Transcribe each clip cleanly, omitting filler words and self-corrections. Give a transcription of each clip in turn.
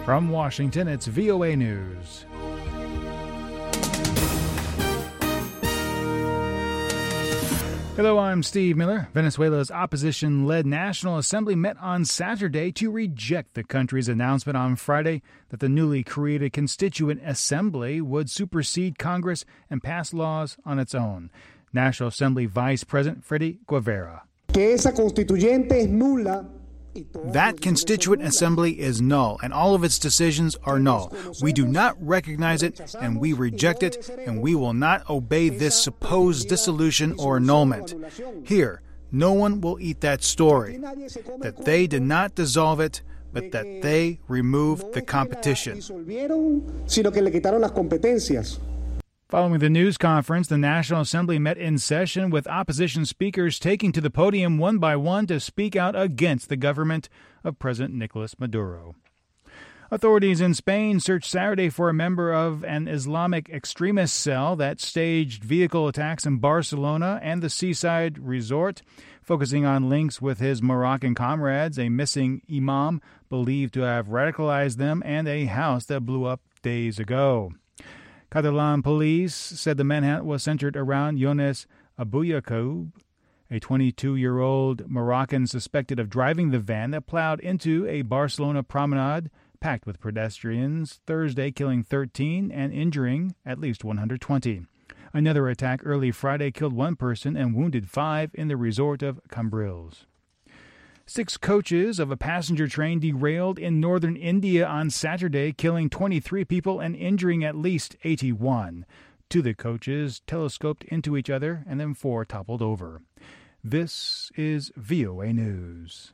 From Washington, it's VOA News. Hello, I'm Steve Miller. Venezuela's opposition-led National Assembly met on Saturday to reject the country's announcement on Friday that the newly created Constituent Assembly would supersede Congress and pass laws on its own. National Assembly Vice President Freddy Guevara. That Constituent Assembly is null, and all of its decisions are null. We do not recognize it, and we reject it, and we will not obey this supposed dissolution or annulment. Here, no one will eat that story, that they did not dissolve it, but that they removed the competition. Following the news conference, the National Assembly met in session with opposition speakers taking to the podium one by one to speak out against the government of President Nicolas Maduro. Authorities in Spain searched Saturday for a member of an Islamic extremist cell that staged vehicle attacks in Barcelona and the seaside resort, focusing on links with his Moroccan comrades, a missing imam believed to have radicalized them, and a house that blew up days ago. Catalan police said the manhunt was centered around Younes Abouyacoub, a 22-year-old Moroccan suspected of driving the van that plowed into a Barcelona promenade packed with pedestrians Thursday, killing 13 and injuring at least 120. Another attack early Friday killed one person and wounded 5 in the resort of Cambrils. 6 coaches of a passenger train derailed in northern India on Saturday, killing 23 people and injuring at least 81. 2 of the coaches telescoped into each other, and then 4 toppled over. This is VOA News.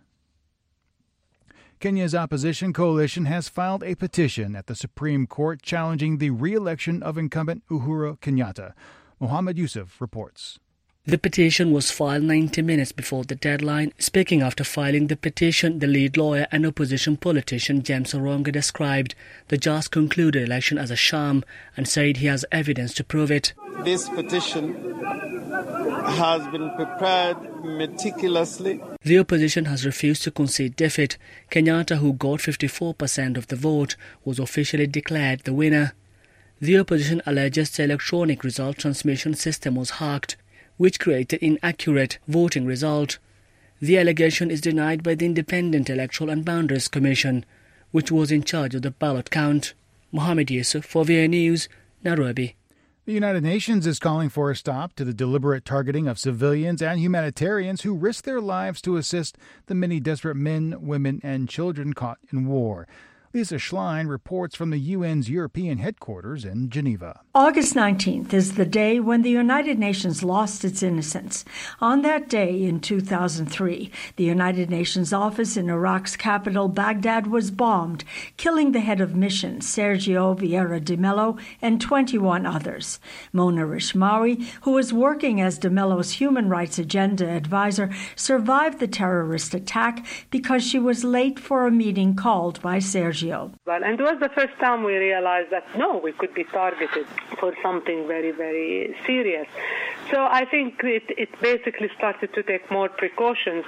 Kenya's opposition coalition has filed a petition at the Supreme Court challenging the re-election of incumbent Uhuru Kenyatta. Mohammed Yusuf reports. The petition was filed 90 minutes before the deadline. Speaking after filing the petition, the lead lawyer and opposition politician James Oronga described the just concluded election as a sham and said he has evidence to prove it. This petition has been prepared meticulously. The opposition has refused to concede defeat. Kenyatta, who got 54% of the vote, was officially declared the winner. The opposition alleges the electronic result transmission system was hacked, which created inaccurate voting result. The allegation is denied by the Independent Electoral and Boundaries Commission, which was in charge of the ballot count. Mohammed Yusuf for VOA News, Nairobi. The United Nations is calling for a stop to the deliberate targeting of civilians and humanitarians who risk their lives to assist the many desperate men, women, and children caught in war. Lisa Schlein reports from the UN's European headquarters in Geneva. August 19th is the day when the United Nations lost its innocence. On that day in 2003, the United Nations office in Iraq's capital, Baghdad, was bombed, killing the head of mission, Sergio Vieira de Mello, and 21 others. Mona Rishmawi, who was working as de Mello's human rights agenda advisor, survived the terrorist attack because she was late for a meeting called by Sergio. And it was the first time we realized that, no, we could be targeted for something very, very serious. So I think it basically started to take more precautions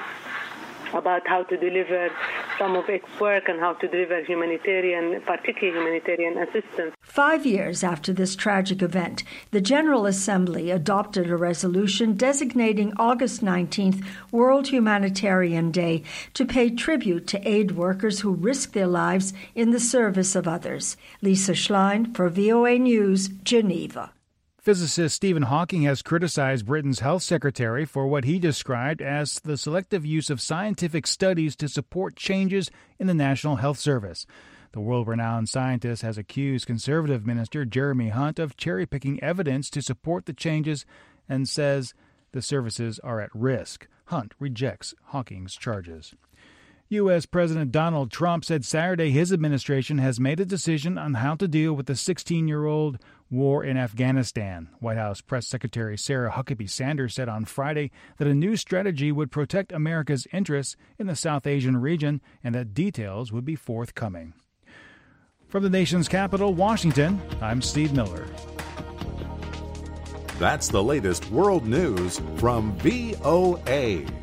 about how to deliver some of its work and how to deliver particularly humanitarian assistance. 5 years after this tragic event, the General Assembly adopted a resolution designating August 19th World Humanitarian Day to pay tribute to aid workers who risk their lives in the service of others. Lisa Schlein for VOA News, Geneva. Physicist Stephen Hawking has criticized Britain's health secretary for what he described as the selective use of scientific studies to support changes in the National Health Service. The world-renowned scientist has accused Conservative Minister Jeremy Hunt of cherry-picking evidence to support the changes and says the services are at risk. Hunt rejects Hawking's charges. U.S. President Donald Trump said Saturday his administration has made a decision on how to deal with the 16-year-old war in Afghanistan. White House Press Secretary Sarah Huckabee Sanders said on Friday that a new strategy would protect America's interests in the South Asian region and that details would be forthcoming. From the nation's capital, Washington, I'm Steve Miller. That's the latest world news from VOA.